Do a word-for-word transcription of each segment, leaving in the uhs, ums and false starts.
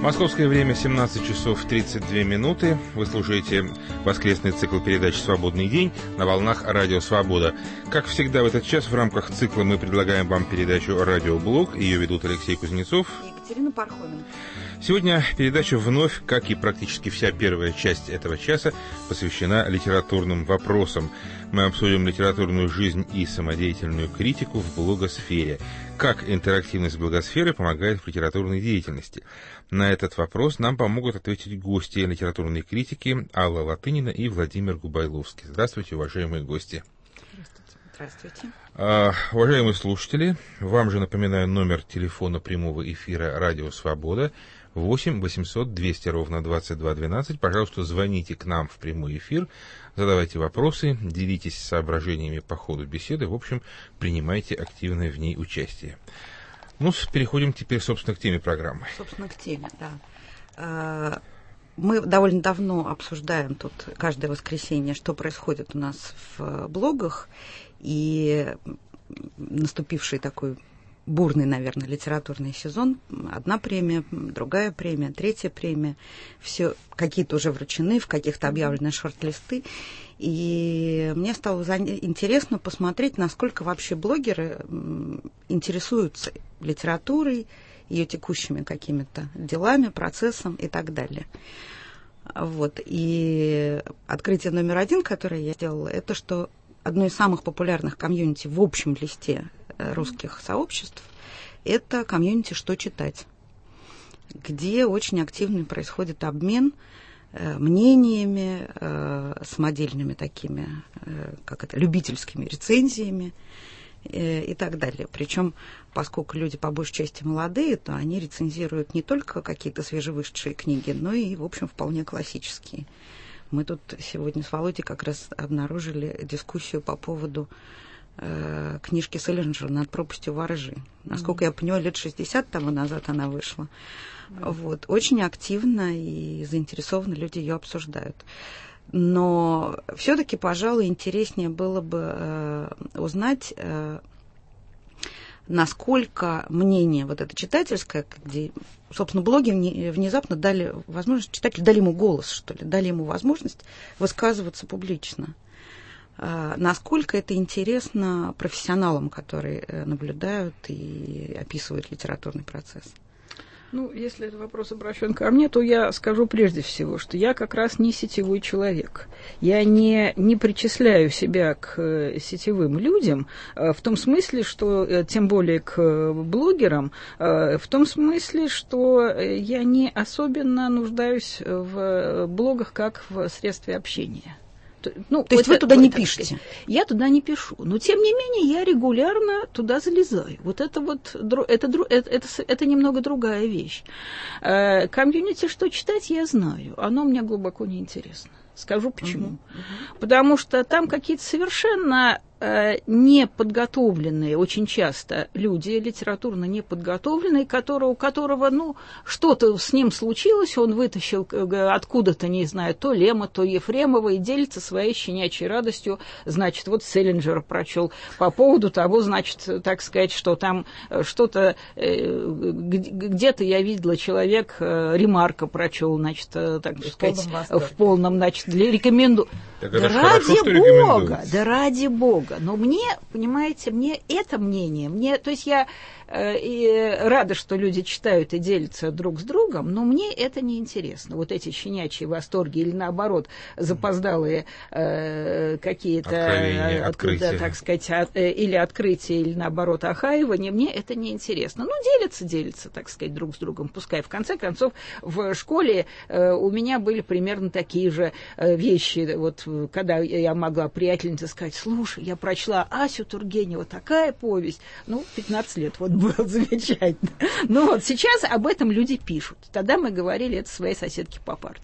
Московское время семнадцать часов тридцать две минуты. Вы слушаете воскресный цикл передач «Свободный день» на волнах Радио Свобода. Как всегда в этот час в рамках цикла мы предлагаем вам передачу «Радиоблог». Ее ведут Алексей Кузнецов и Екатерина Пархомина. Сегодня передача вновь, как и практически вся первая часть этого часа, посвящена литературным вопросам. Мы обсудим литературную жизнь и самодеятельную критику в блогосфере. Как интерактивность блогосферы помогает в литературной деятельности? На этот вопрос нам помогут ответить гости литературной критики Алла Латынина и Владимир Губайловский. Здравствуйте, уважаемые гости. Здравствуйте. А, уважаемые слушатели, вам же напоминаю номер телефона прямого эфира «Радио Свобода» восемь восемьсот двести ровно двадцать два двенадцать. Пожалуйста, звоните к нам в прямой эфир, задавайте вопросы, делитесь соображениями по ходу беседы, в общем, принимайте активное в ней участие. Ну, переходим теперь, собственно, к теме программы. Собственно, к теме, да. Мы довольно давно обсуждаем тут каждое воскресенье, что происходит у нас в блогах, и наступивший такой бурный, наверное, литературный сезон. Одна премия, другая премия, третья премия. Все какие-то уже вручены, в каких-то объявлены шорт-листы. И мне стало интересно посмотреть, насколько вообще блогеры интересуются литературой, ее текущими какими-то делами, процессом и так далее. Вот. И открытие номер один, которое я сделала, это что одно из самых популярных комьюнити в общем листе русских сообществ – это комьюнити «Что читать?», где очень активно происходит обмен э, мнениями, э, самодельными такими, э, как это, любительскими рецензиями э, и так далее. Причем, поскольку люди по большей части молодые, то они рецензируют не только какие-то свежевышедшие книги, но и, в общем, вполне классические. Мы тут сегодня с Володей как раз обнаружили дискуссию по поводу э, книжки Селлинджера «Над пропастью воржи». Насколько mm-hmm. я поняла, лет шестьдесят тому назад она вышла. Mm-hmm. Вот. Очень активно и заинтересованно люди ее обсуждают. Но все-таки, пожалуй, интереснее было бы э, узнать, э, насколько мнение вот это читательское, где, собственно, блоги внезапно дали возможность, читатели дали ему голос, что ли, дали ему возможность высказываться публично. А, насколько это интересно профессионалам, которые наблюдают и описывают литературный процесс? Ну, если этот вопрос обращен ко мне, то я скажу прежде всего, что я как раз не сетевой человек. Я не, не причисляю себя к сетевым людям, в том смысле, что, тем более к блогерам, в том смысле, что я не особенно нуждаюсь в блогах как в средстве общения. Ну, То есть вот вы туда это, не так пишете? Сказать, я туда не пишу. Но, тем не менее, я регулярно туда залезаю. Вот это вот, это, это, это, это немного другая вещь. Комьюнити «Что читать?» я знаю. Оно мне глубоко неинтересно. Скажу почему. Uh-huh. Uh-huh. Потому что там какие-то совершенно э, неподготовленные, очень часто люди, литературно неподготовленные, которые, у которого, ну, что-то с ним случилось, он вытащил откуда-то, не знаю, то Лема, то Ефремова, и делится своей щенячьей радостью. Значит, вот Селлинджера прочел по поводу того, значит, так сказать, что там что-то, э, где-то я видела, человек э, Ремарка прочел, значит, э, так в сказать, полном в полном, значит, для рекомендую. Так да ради Бога, да ради Бога. Но мне, понимаете, мне это мнение, мне, то есть я э, и рада, что люди читают и делятся друг с другом, но мне это не интересно. Вот эти щенячьи восторги или наоборот запоздалые э, какие-то Откровения, от, открытия. Да, так сказать, от, э, или открытия, или наоборот охаивания, мне это не интересно. Ну, делятся, делятся, так сказать, друг с другом. Пускай, в конце концов, в школе э, у меня были примерно такие же э, вещи. Вот когда я могла приятельнице сказать: слушай, я прочла Асю Тургенева, такая повесть. Ну, пятнадцать лет вот было замечательно. Ну вот сейчас об этом люди пишут. Тогда мы говорили это своей соседке по партии.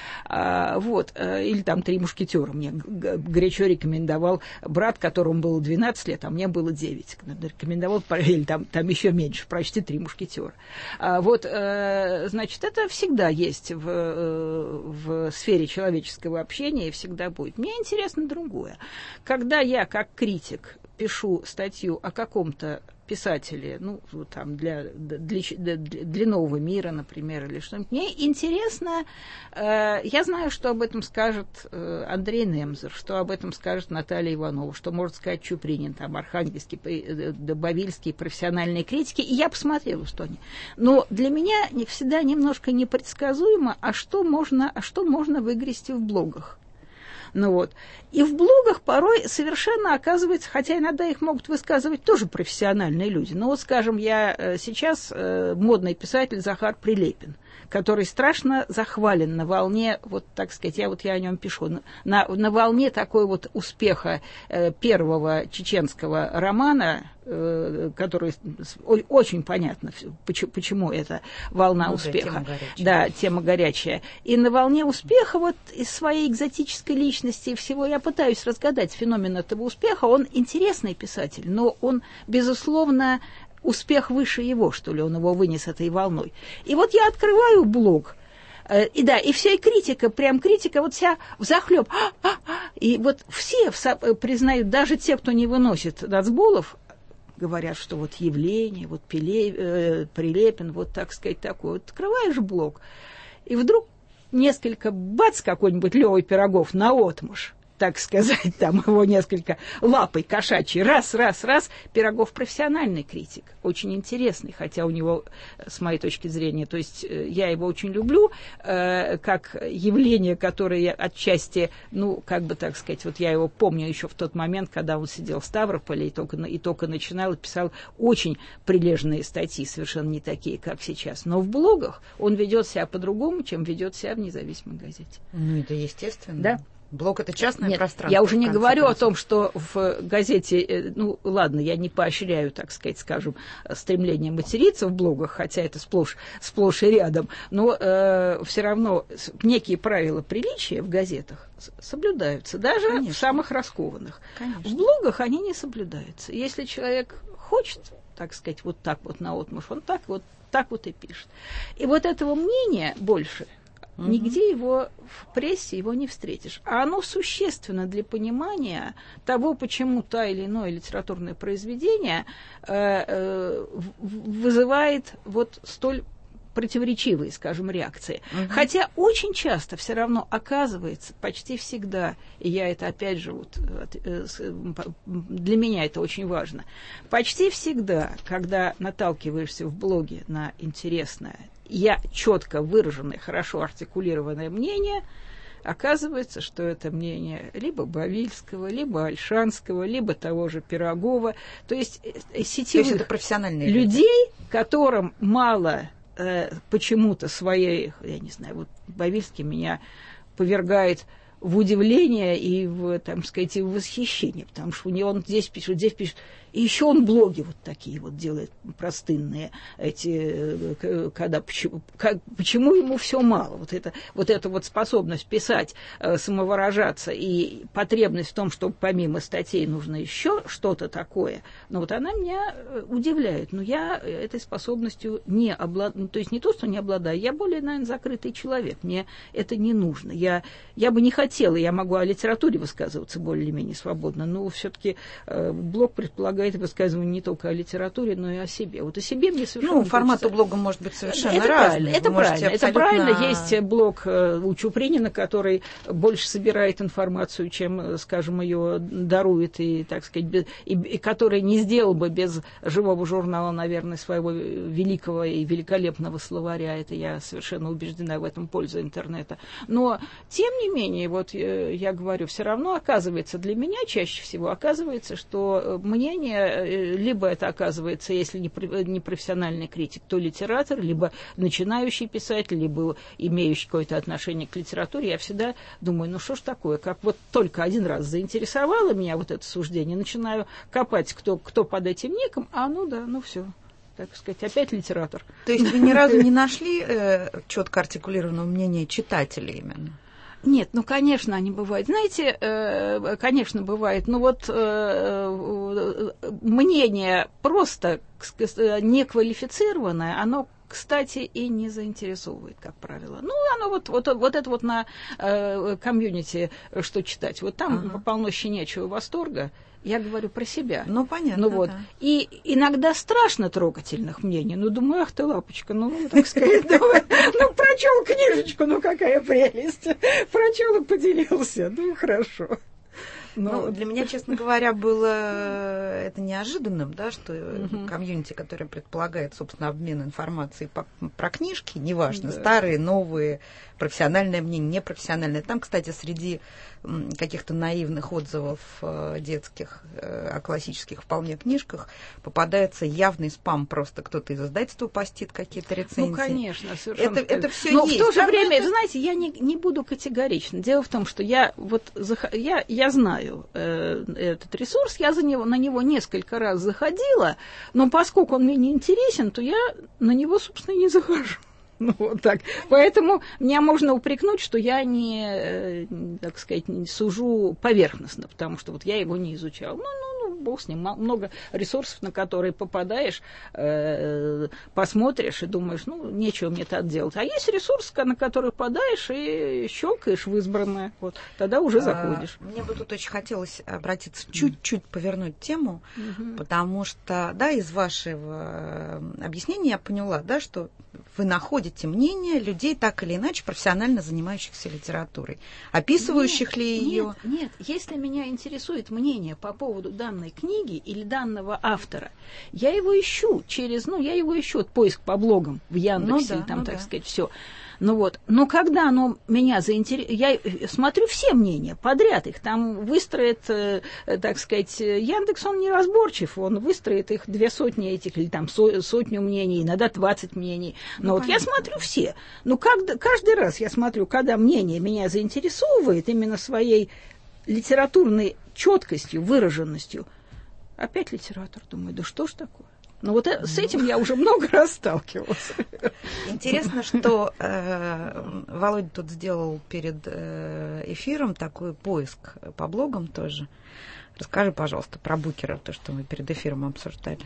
А, вот, или там «Три мушкетера» мне горячо рекомендовал брат, которому было двенадцать лет, а мне было девять. Рекомендовал, или там, там еще меньше, прочти «Три мушкетера». А, вот, значит, это всегда есть в, в сфере человеческого общения и всегда будет. Мне интересно другое. Когда я, как критик, пишу статью о каком-то писатели, ну, там, для, для, для, для нового мира, например, или что-нибудь. Мне интересно, э, я знаю, что об этом скажет э, Андрей Немзер, что об этом скажет Наталья Иванова, что может сказать Чупринин, там, архангельские, э, бавильские профессиональные критики, и я посмотрела, что они. Но для меня всегда немножко непредсказуемо, а что можно, а что можно выгрести в блогах. Ну вот. И в блогах порой совершенно оказывается, хотя иногда их могут высказывать тоже профессиональные люди. Ну вот, скажем, я сейчас модный писатель Захар Прилепин, который страшно захвален на волне, вот так сказать, я вот я о нем пишу, на, на волне такой вот успеха э, первого чеченского романа, э, который очень понятно, почему, почему эта волна ну, успеха. Да, тема горячая. И на волне успеха вот из своей экзотической личности и всего я пытаюсь разгадать феномен этого успеха. Он интересный писатель, но он, безусловно, успех выше его, что ли, он его вынес этой волной. И вот я открываю блог, э, и да, и вся критика, прям критика, вот вся взахлёб. И вот все признают, даже те, кто не выносит нацболов, говорят, что вот явление, вот Пиле, э, Прилепин, вот так сказать, такой. Вот открываешь блог, и вдруг несколько, бац, какой-нибудь Лёва Пирогов наотмашь, так сказать, там его несколько лапой кошачьей, раз, раз, раз. Пирогов профессиональный критик, очень интересный, хотя у него, с моей точки зрения, то есть я его очень люблю, э, как явление, которое отчасти, ну, как бы так сказать, вот я его помню еще в тот момент, когда он сидел в Ставрополе и только, и только начинал и писал очень прилежные статьи, совершенно не такие, как сейчас. Но в блогах он ведет себя по-другому, чем ведет себя в независимой газете. Ну, это естественно. Да. Блог – это частное Нет, пространство. Я уже не говорю концов. о том, что в газете, ну, ладно, я не поощряю, так сказать, скажем, стремление материться в блогах, хотя это сплошь, сплошь и рядом, но э, все равно некие правила приличия в газетах соблюдаются, даже Конечно. В самых раскованных. Конечно. В блогах они не соблюдаются. Если человек хочет, так сказать, вот так вот наотмашь, он так вот, так вот и пишет. И вот этого мнения больше – Угу. Нигде его в прессе его не встретишь. А оно существенно для понимания того, почему та или иное литературное произведение э, э, вызывает вот столь противоречивые, скажем, реакции. Угу. Хотя очень часто все равно оказывается, почти всегда, и я это опять же, вот, для меня это очень важно, почти всегда, когда наталкиваешься в блоге на интересное, я четко выраженное, хорошо артикулированное мнение, оказывается, что это мнение либо Бавильского, либо Ольшанского, либо того же Пирогова, то есть сетевых то есть это профессиональные людей, люди. Которым мало э, почему-то своей, я не знаю, вот Бавильский меня повергает в удивление и в, там сказать, и в восхищение, потому что у него он здесь пишет, здесь пишет. И еще он блоги вот такие вот делает простынные, эти, когда, почему, как, почему ему все мало. Вот, это, вот эта вот способность писать, самовыражаться и потребность в том, что помимо статей нужно еще что-то такое, ну вот она меня удивляет. Но я этой способностью не обладаю, то есть не то, что не обладаю, я более, наверное, закрытый человек, мне это не нужно. Я, я бы не хотела, я могу о литературе высказываться более-менее свободно, но все-таки э, блог предполагает это высказывание не только о литературе, но и о себе. Вот о себе мне совершенно Ну, формат у блога может быть совершенно это разный. Правильно, это правильно, абсолютно... это правильно. Есть блог у Чупринина, который больше собирает информацию, чем, скажем, ее дарует, и, так сказать, и, и который не сделал бы без живого журнала, наверное, своего великого и великолепного словаря. Это я совершенно убеждена в этом, пользу интернета. Но, тем не менее, вот я говорю, все равно оказывается, для меня чаще всего оказывается, что мнение либо это оказывается, если не профессиональный критик, то литератор, либо начинающий писатель, либо имеющий какое-то отношение к литературе. Я всегда думаю, ну что ж такое, как вот только один раз заинтересовало меня вот это суждение, начинаю копать, кто, кто под этим ником, а ну да, ну все. Так сказать, опять литератор. То есть вы ни разу не нашли э, четко артикулированного мнения читателей именно? Нет, ну, конечно, они бывают. Знаете, э, конечно, бывает. Но вот э, мнение просто неквалифицированное, оно кстати, и не заинтересовывает, как правило. Ну, оно вот, вот, вот это вот на э, комьюнити, что читать. Вот там ага. полно щенячьего восторга. Я говорю про себя. Ну, понятно, ну, вот. да. И иногда страшно трогательных мнений. Ну, думаю, ах ты, лапочка, ну, так сказать, ну, прочел книжечку, ну, какая прелесть. Прочел и поделился. Ну, хорошо. Но... Ну, для меня, честно говоря, было это неожиданным, да, что uh-huh. комьюнити, которое предполагает, собственно, обмен информацией по, про книжки, неважно, да. старые, новые, профессиональное мнение, непрофессиональное. Там, кстати, среди каких-то наивных отзывов детских о классических вполне книжках попадается явный спам, просто кто-то из издательства постит какие-то рецензии. Ну, конечно, совершенно. Это, это все Но есть. в то же Правда, время, это... знаете, я не, не буду категорична. Дело в том, что я вот я, я знаю э, этот ресурс, я за него, на него несколько раз заходила, но поскольку он мне не интересен, то я на него, собственно, и не захожу. Ну, вот так. Поэтому меня можно упрекнуть, что я не, так сказать, не сужу поверхностно, потому что вот я его не изучала. Ну, ну, ну, бог с ним. Много ресурсов, на которые попадаешь, э, посмотришь и думаешь, ну, нечего мне так делать. А есть ресурсы, на которые попадаешь и щелкаешь в избранное. Вот, тогда уже заходишь. А, мне бы тут очень хотелось обратиться, чуть-чуть повернуть тему, mm-hmm. потому что, да, из вашего объяснения я поняла, да, что вы находите мнение людей, так или иначе, профессионально занимающихся литературой, описывающих нет, ли ее? Нет, нет, если меня интересует мнение по поводу данной книги или данного автора, я его ищу через, ну, я его ищу, поиск по блогам в Яндексе, ну, да, там, ну, так да. сказать, все. Ну вот, но когда оно меня заинтересует, я смотрю все мнения подряд, их там выстроит, э, так сказать, Яндекс, он неразборчив, он выстроит их две сотни этих, или там со, сотню мнений, иногда двадцать мнений. Но ну, вот понятно. Я смотрю все. Но как, каждый раз я смотрю, когда мнение меня заинтересовывает именно своей литературной четкостью, выраженностью, опять литератор, думаю, да что ж такое? Ну вот с этим я уже много раз сталкивалась. Интересно, что э, Володя тут сделал перед э, эфиром такой поиск по блогам тоже. Расскажи, пожалуйста, про Букера, то, что мы перед эфиром обсуждали.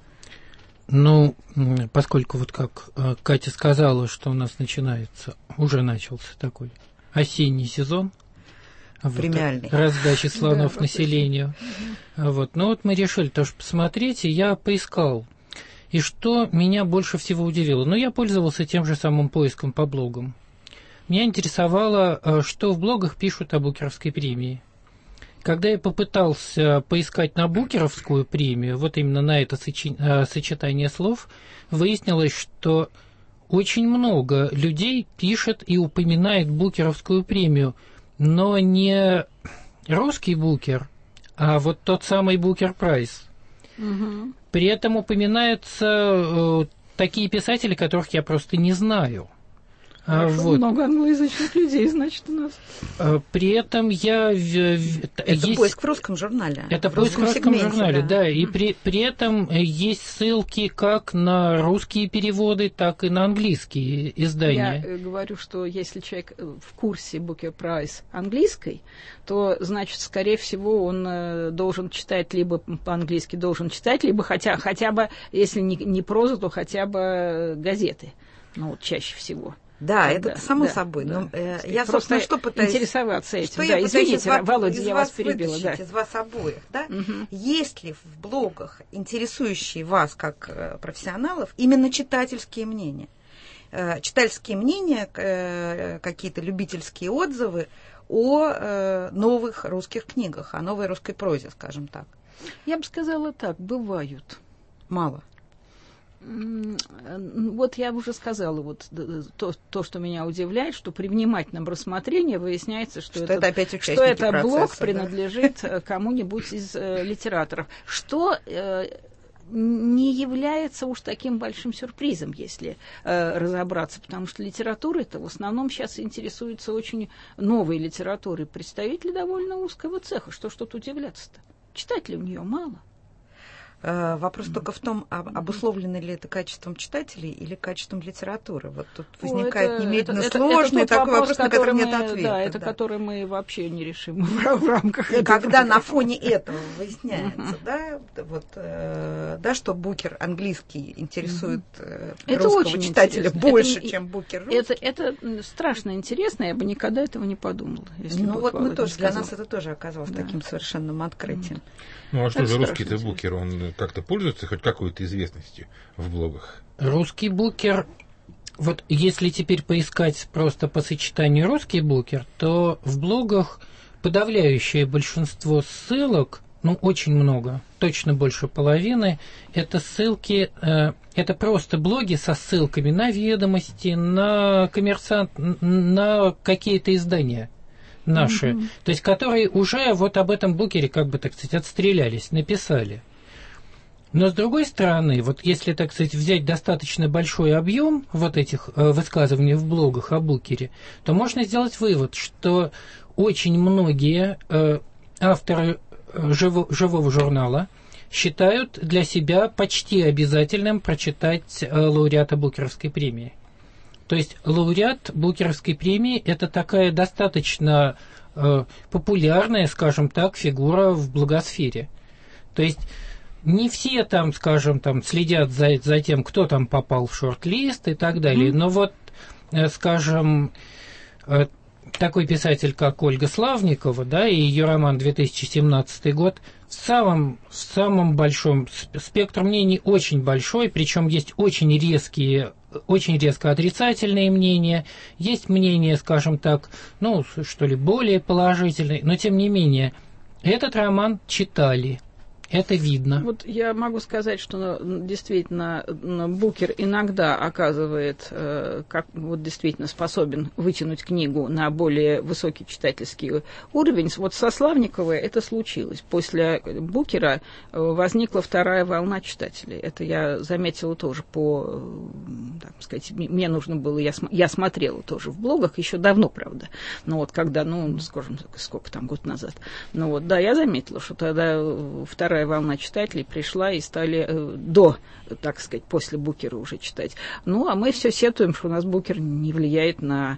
Ну, поскольку вот как Катя сказала, что у нас начинается, уже начался такой осенний сезон. Премиальный. Вот, раздачи слонов да, населению. Угу. Вот. Ну вот мы решили тоже посмотреть, и я поискал. И что меня больше всего удивило? Ну, я пользовался тем же самым поиском по блогам. Меня интересовало, что в блогах пишут о Букеровской премии. Когда я попытался поискать на Букеровскую премию, вот именно на это сочетание слов, выяснилось, что очень много людей пишет и упоминает Букеровскую премию, но не русский Букер, а вот тот самый Букер Прайс. Угу. При этом упоминаются э, такие писатели, которых я просто не знаю. Хорошо, вот. Много англоязычных людей, значит, у нас. При этом я... Это есть... поиск в русском журнале. Это в поиск в русском сегменте, журнале, да. да. И mm. при, при этом есть ссылки как на русские переводы, так и на английские издания. Я говорю, что если человек в курсе Booker Prize английской, то, значит, скорее всего, он должен читать, либо по-английски должен читать, либо хотя, хотя бы, если не, не прозу, то хотя бы газеты. Ну, вот чаще всего. Да, это да, само да, собой. Да. Но э, я, собственно, что пытаюсь... интересоваться этим. Что да, я извините, вас, Володя, из я вас вас перебила. Да. Из вас обоих, да? Угу. Есть ли в блогах, интересующие вас как э, профессионалов, именно читательские мнения? Э, читательские мнения, э, какие-то любительские отзывы о э, новых русских книгах, о новой русской прозе, скажем так? Я бы сказала так, бывают. Мало. Вот я уже сказала, вот то, то, что меня удивляет, что при внимательном рассмотрении выясняется, что, что это, это, опять что это процесса, блог да? принадлежит кому-нибудь из э, литераторов, что э, не является уж таким большим сюрпризом, если э, разобраться, потому что литература-то в основном сейчас интересуется очень новой литературой, представители довольно узкого цеха, что ж тут удивляться-то? Читателей у нее мало. Вопрос только в том, обусловлено ли это качеством читателей или качеством литературы. Вот тут возникает это, немедленно это, сложный это, это такой вопрос, на который мы, нет ответа. Да, это да. который мы вообще не решим в рамках И этого. когда на фоне этого выясняется, да, вот, э, да, что букер английский интересует э, русского читателя больше, это, чем букер русский. Это, это страшно интересно, я бы никогда этого не подумала. Ну вот мы тоже, для нас это тоже оказалось да. таким совершенным открытием. Ну а что это же русский-то букер, он как-то пользуется хоть какой-то известностью в блогах? Русский букер, вот если теперь поискать просто по сочетанию русский букер, то в блогах подавляющее большинство ссылок, ну очень много, точно больше половины, это ссылки, э, это просто блоги со ссылками на ведомости, на коммерсант, на какие-то издания наши, mm-hmm. то есть которые уже вот об этом букере, как бы так сказать, отстрелялись, написали. Но с другой стороны, вот если, так сказать, взять достаточно большой объем вот этих э, высказываний в блогах о букере, то можно сделать вывод, что очень многие э, авторы живо, живого журнала считают для себя почти обязательным прочитать э, лауреата Букеровской премии. То есть лауреат Букеровской премии – это такая достаточно э, популярная, скажем так, фигура в блогосфере. То есть не все там, скажем, там следят за, за тем, кто там попал в шорт-лист и так далее. Mm-hmm. Но вот, э, скажем, э, такой писатель, как Ольга Славникова, да, и ее роман две тысячи семнадцатый год, в самом, в самом большом спектр мнений очень большой, причем есть очень резкие очень резко отрицательные мнения, есть мнения, скажем так, ну, что ли, более положительные, но тем не менее, этот роман читали. Это видно. Вот я могу сказать, что действительно Букер иногда оказывает, как вот действительно способен вытянуть книгу на более высокий читательский уровень. Вот со Славниковой это случилось. После Букера возникла вторая волна читателей. Это я заметила тоже по, так сказать, мне нужно было, я, я смотрела тоже в блогах, еще давно, правда. Но вот когда, ну, скажем, сколько там, год назад. Ну вот, да, я заметила, что тогда вторая волна читателей пришла и стали э, до, так сказать, после Букера уже читать. Ну, а мы все сетуем, что у нас Букер не влияет на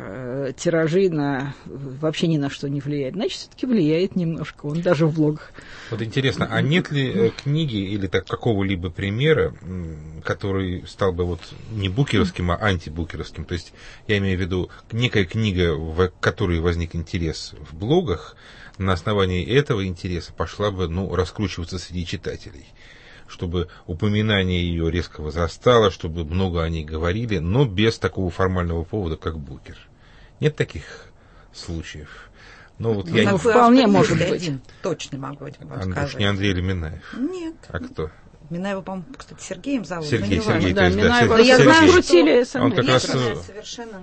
э, тиражи, на вообще ни на что не влияет. Значит, все-таки влияет немножко, он даже в блогах. Вот интересно, а нет ли э, книги или так какого-либо примера, м, который стал бы вот не букеровским, а антибукеровским? То есть я имею в виду некая книга, в которой возник интерес в блогах, на основании этого интереса пошла бы, ну, раскручиваться среди читателей, чтобы упоминание ее резко возрастало, чтобы много о ней говорили, но без такого формального повода, как Букер. Нет таких случаев? Но вот ну, я не... Вполне может быть. Один. Точно могу вам сказать. Не Андрей Леминаев. Нет. А кто? Минаева, по-моему, кстати, Сергеем зовут. Сергей, Сергей, да, то есть, да, Минаева, Сергей. я знаю, Сергей. крутили сами. Он как раз... Совершенно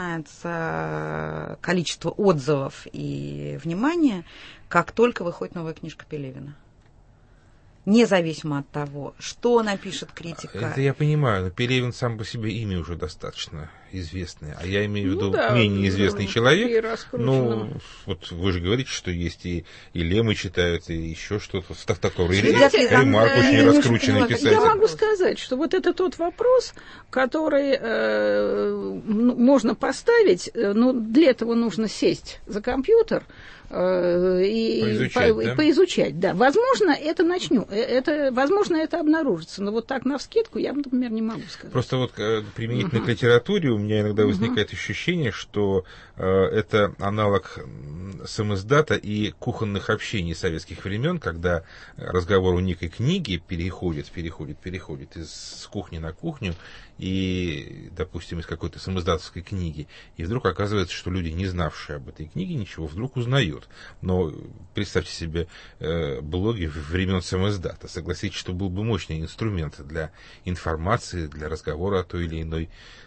начинается количество отзывов и внимания, как только выходит новая книжка Пелевина. Независимо от того, что напишет критика. Это я понимаю, но Пелевин сам по себе имя уже достаточно известное. А я имею в виду ну, да, менее известный человек. Ну, вот вы же говорите, что есть и, и Лемы читают, и еще что-то в таком. И Ремарк очень раскрученный писатель. Я могу сказать, что вот это тот вопрос, который э, можно поставить, но для этого нужно сесть за компьютер, и поизучать, по, да? поизучать, да. Возможно, это начну, это, возможно, это обнаружится, но вот так навскидку я, например, не могу сказать. Просто вот применительно uh-huh. к литературе у меня иногда uh-huh. возникает ощущение, что э, это аналог самиздата и кухонных общений советских времен, когда разговор о некой книге переходит, переходит, переходит из кухни на кухню, и, допустим, из какой-то самиздатовской книги, и вдруг оказывается, что люди, не знавшие об этой книге ничего, вдруг узнают. Но представьте себе э, блоги времен самиздата. Согласитесь, что был бы мощный инструмент для информации, для разговора о той или иной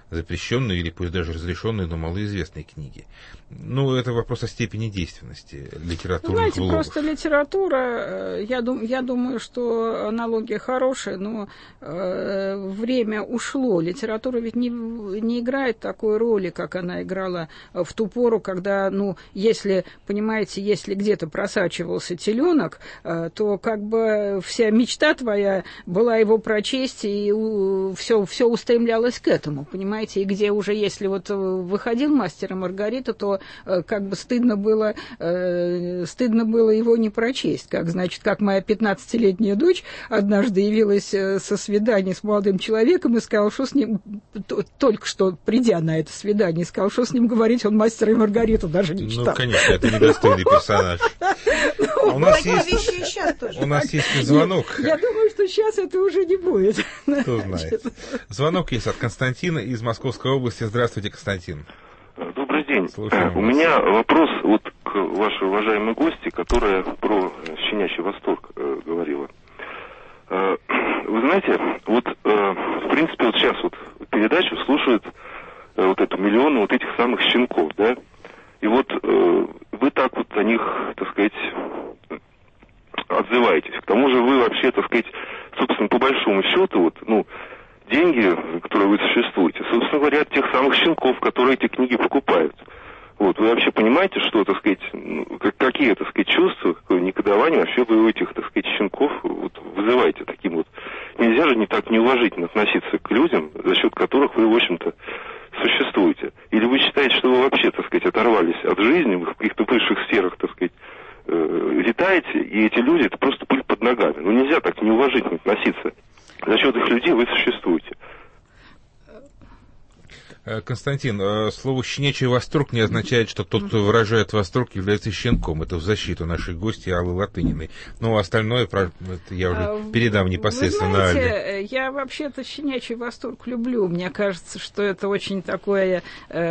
запрещенные или пусть даже разрешенные, но малоизвестные книги. Ну, это вопрос о степени действенности литературных ну, знаете, блогов. просто литература, я, дум, я думаю, что аналогия хорошая, но э, время ушло. Литература ведь не, не играет такой роли, как она играла в ту пору, когда, ну, если, понимаете, если где-то просачивался теленок, э, то как бы вся мечта твоя была его прочесть, и все, все устремлялось к этому, понимаете, и где уже, если вот выходил «Мастер и Маргарита», то как бы стыдно было, э, стыдно было его не прочесть. Как, значит, как моя пятнадцатилетняя дочь однажды явилась со свидания с молодым человеком и сказала, что с ним, только что придя на это свидание, сказала, что с ним говорить, он «Мастера и Маргариту» даже не читал. Ну, конечно, это недостойный персонаж. У нас есть звонок. Я думаю, что сейчас это уже не будет. Кто знает. Звонок есть от Константина из Московской области. Здравствуйте, Константин. Добрый день. Слушаем У вас. меня вопрос вот к вашей уважаемой гости, которая про щенячий восторг э, говорила. Э, вы знаете, вот э, в принципе вот сейчас вот передачу слушают э, вот эту миллионы вот этих самых щенков, да? И вот э, вы так вот о них, так сказать, отзываетесь. К тому же вы вообще, так сказать, собственно, по большому счету, вот, ну, деньги, которые вы существуете, собственно говоря, от тех самых щенков, которые эти книги покупают. Вот, вы вообще понимаете, что, так сказать, ну, какие, так сказать, чувства, какое негодование вообще вы у этих, так сказать, щенков вот, вызываете таким вот. Нельзя же не так неуважительно относиться к людям, за счет которых вы, в общем-то, существуете. Или вы считаете, что вы вообще, так сказать, оторвались от жизни, в каких-то высших сферах, так сказать, э, летаете, и эти люди, это просто пыль под ногами. Ну, нельзя так неуважительно относиться. За счет их людей вы существуете. Константин, слово «щенячий восторг» не означает, что тот, кто выражает восторг, является щенком. Это в защиту нашей гости Аллы Латыниной. Но остальное это я уже передам непосредственно Вы знаете, Алле. Я вообще-то щенячий восторг люблю. Мне кажется, что это очень такое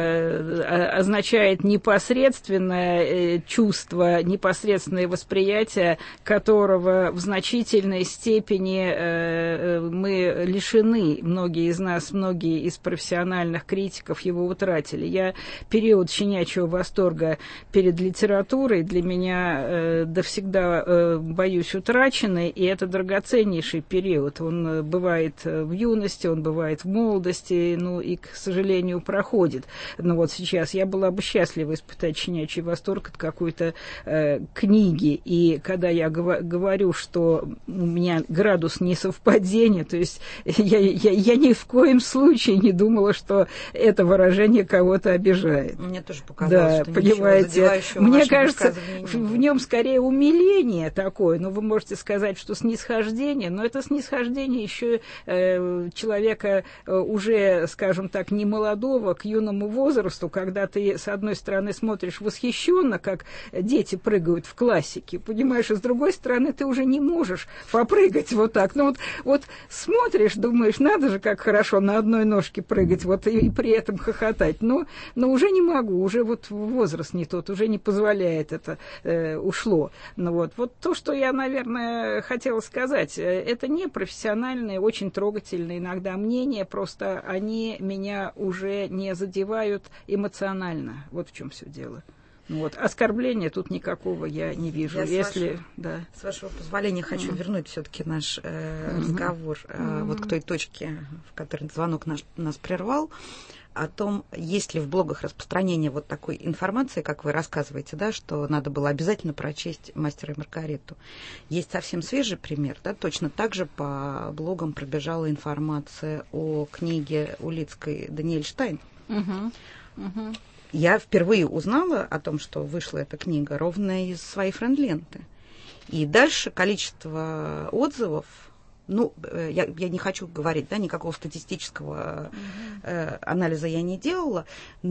э, означает непосредственное э, чувство, непосредственное восприятие, которого в значительной степени э, мы лишены. Многие из нас, многие из профессиональных критиков его утратили. Я период щенячьего восторга перед литературой для меня э, довсегда, э, боюсь, утраченный, и это драгоценнейший период. Он э, бывает в юности, он бывает в молодости, ну и, к сожалению, проходит. Но вот сейчас я была бы счастлива испытать щенячий восторг от какой-то э, книги, и когда я гов- говорю, что у меня градус несовпадения, то есть я, я, я ни в коем случае не думала, что это выражение кого-то обижает. Мне тоже показалось, да, что понимаете, мне кажется, в, в нем скорее умиление такое, ну, вы можете сказать, что снисхождение, но это снисхождение еще э, человека э, уже, скажем так, не молодого к юному возрасту, когда ты, с одной стороны, смотришь восхищенно, как дети прыгают в классике, понимаешь, а с другой стороны, ты уже не можешь попрыгать вот так. Ну, вот, вот смотришь, думаешь, надо же, как хорошо на одной ножке прыгать, вот и, и при этом хохотать, но, но уже не могу, уже вот возраст не тот, уже не позволяет это, э, ушло. Ну, вот. Вот то, что я, наверное, хотела сказать, это не профессиональные, очень трогательные иногда мнения, просто они меня уже не задевают эмоционально, вот в чем все дело. Вот. Оскорбления тут никакого я не вижу. Я Если, с, вашего, да. с вашего позволения хочу mm-hmm. вернуть все-таки наш э, mm-hmm. разговор э, mm-hmm. вот к той точке, в которой звонок наш, нас прервал, о том, есть ли в блогах распространение вот такой информации, как вы рассказываете, да, что надо было обязательно прочесть «Мастера и Маргариту». Есть совсем свежий пример, да, точно так же по блогам пробежала информация о книге Улицкой «Даниэль Штайн». Mm-hmm. Mm-hmm. Я впервые узнала о том, что вышла эта книга, ровно из своей френд-ленты. И дальше количество отзывов, ну, я, я не хочу говорить, да, никакого статистического mm-hmm. э, анализа я не делала,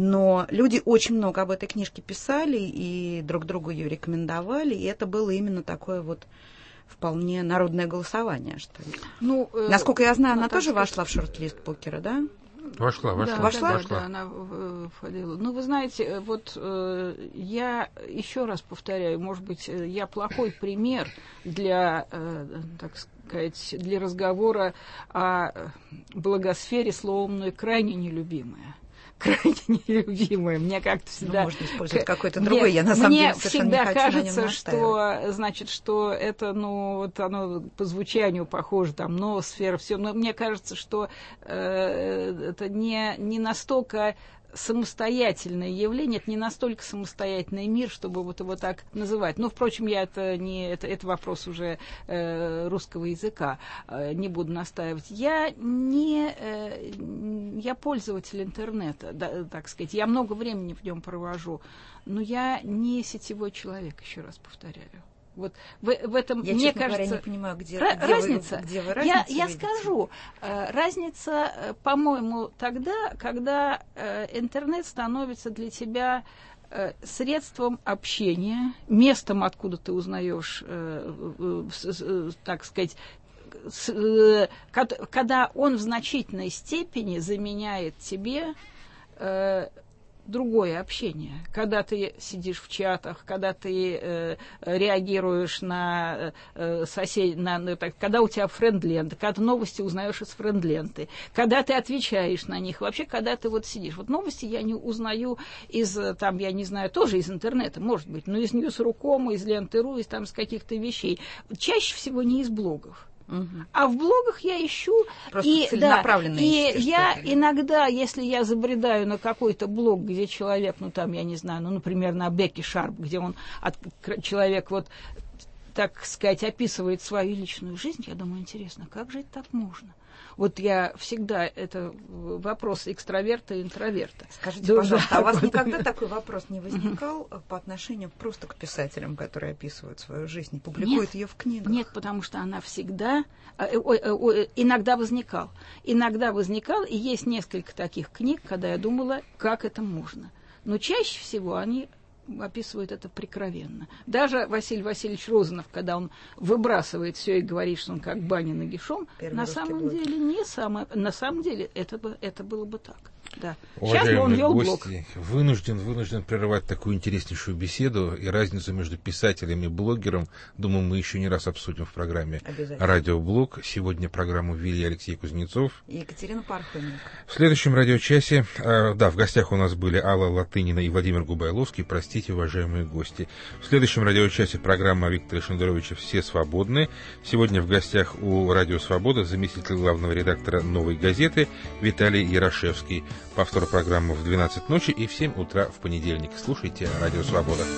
но люди очень много об этой книжке писали и друг другу ее рекомендовали, и это было именно такое вот вполне народное голосование, что ли. Ну, э, Насколько я знаю, она тоже сказать... вошла в шорт-лист покера, да? Вошла, вошла. Да, вошла? Да, вошла. да, она входила. Ну, вы знаете, вот э, я еще раз повторяю, может быть, я плохой пример для, э, так, сказать, для разговора о благосфере слово мной крайне нелюбимое. Крайне нелюбимое. Мне как-то всегда... Ну, можно использовать какой-то другой. Я на самом мне деле совершенно не хочу кажется, на нем что, значит, что это, ну, вот оно по звучанию похоже, там, ноосфера, все. Но мне кажется, что э, это не, не настолько самостоятельное явление, это не настолько самостоятельный мир, чтобы вот его так называть. Но, впрочем, я это не это, это вопрос уже э, русского языка, э, не буду настаивать. Я не э, я пользователь интернета, да, так сказать. Я много времени в нем провожу, но я не сетевой человек, еще раз повторяю. Вот в, в этом, я, мне честно кажется, говоря, не понимаю, где, ра- где разница. Вы, где вы разницу я, я видите? скажу, э, разница, э, по-моему, тогда, когда э, интернет становится для тебя э, средством общения, местом, откуда ты узнаешь, э, э, э, э, так сказать, с, э, когда он в значительной степени заменяет тебе э, другое общение, когда ты сидишь в чатах, когда ты э, реагируешь на э, соседей, на, на, так, когда у тебя френд-лента, когда ты новости узнаешь из френд-ленты, когда ты отвечаешь на них, вообще, когда ты вот сидишь. Вот новости я не узнаю из, там, я не знаю, тоже из интернета, может быть, но из Ньюс.ру, из Ленты.ру, из, там, из каких-то вещей. Чаще всего не из блогов. Угу. А в блогах я ищу, просто и, целенаправленно да, и я что-то. иногда, если я забредаю на какой-то блог, где человек, ну там, я не знаю, ну, например, на Бекки Шарп, где он, от, человек вот, так сказать, описывает свою личную жизнь, я думаю, интересно, как же это так можно? Вот я всегда, это вопрос экстраверта и интроверта. Скажите, Должен... пожалуйста, а у вас никогда такой вопрос не возникал по отношению просто к писателям, которые описывают свою жизнь и публикуют нет, ее в книгах? Нет, потому что она всегда, иногда возникал. Иногда возникал, и есть несколько таких книг, когда я думала, как это можно. Но чаще всего они описывают это прикровенно. Даже Василий Васильевич Розанов, когда он выбрасывает все и говорит, что он как баня нагишом, на самом блог. деле не самое, на самом деле это, бы, это было бы так. Да. Сейчас бы он вел блог. Вынужден, вынужден прерывать такую интереснейшую беседу, и разницу между писателем и блогером, думаю, мы еще не раз обсудим в программе «Радиоблог». Сегодня программу вели Алексей Кузнецов и Екатерина Пархоменко. В следующем радиочасе, э, да, в гостях у нас были Алла Латынина и Владимир Губайловский. Простите, уважаемые гости. В следующем радиочасе программа Виктора Шендеровича «Все свободны». Сегодня в гостях у «Радио Свобода» заместитель главного редактора «Новой газеты» Виталий Ярошевский. Повтор программы в двенадцать ночи и в семь утра в понедельник. Слушайте «Радио Свобода».